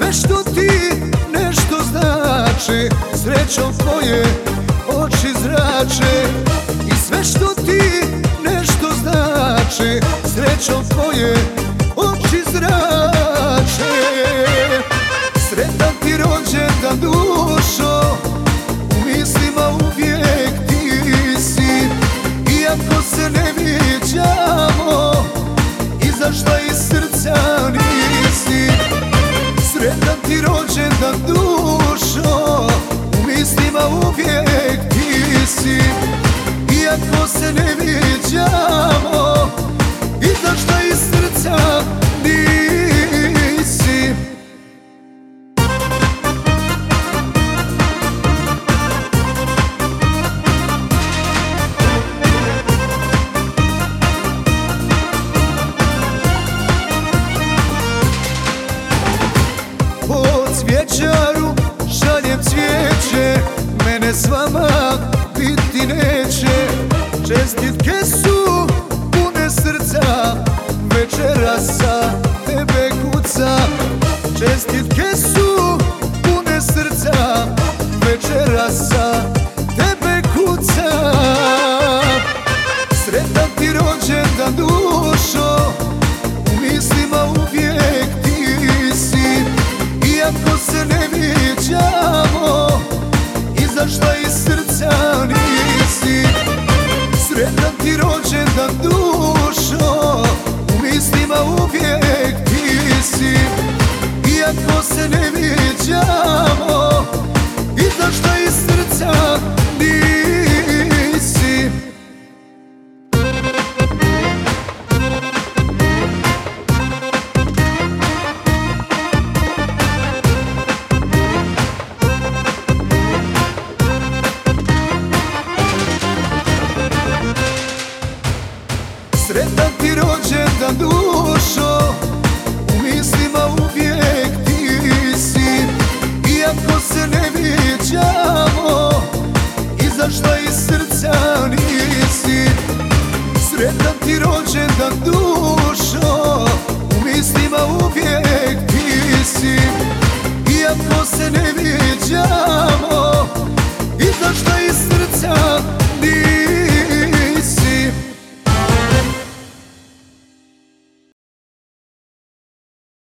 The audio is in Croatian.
sve što ti nešto znači, srećom tvoje oči zrače. I sve što ti nešto znači, srećom tvoje oči zrače. Sretan ti rođendan dušo, u mislima uvijek ti si. Iako se ne viđamo, izašla iz srca nisi. Sretan ti rođendan dušo, u mislima uvijek ti si. Iako se ne viđamo, izašla iz srca nisi. Cvjećaru šaljem cvijeće, mene s vama biti neće. Čestitke su pune srca, večeras sa tebe kuca. Čestitke su pune srca, večeras sa tebe kuca. Sretan ti rođendan dušo, u mislima uvijek ti si. Iako se ne viđamo, izašla iz srca nisi. Sretan ti rođendan dušo, u mislima uvijek ti si. Iako se ne viđamo, izašla iz srca nisi. Sretan ti rođendan dušo, u mislima uvijek ti si. Iako se ne viđamo, izašla iz srca nisi. Sretan ti rođendan dušo, u mislima uvijek ti si. Iako se ne viđamo, izašla iz srca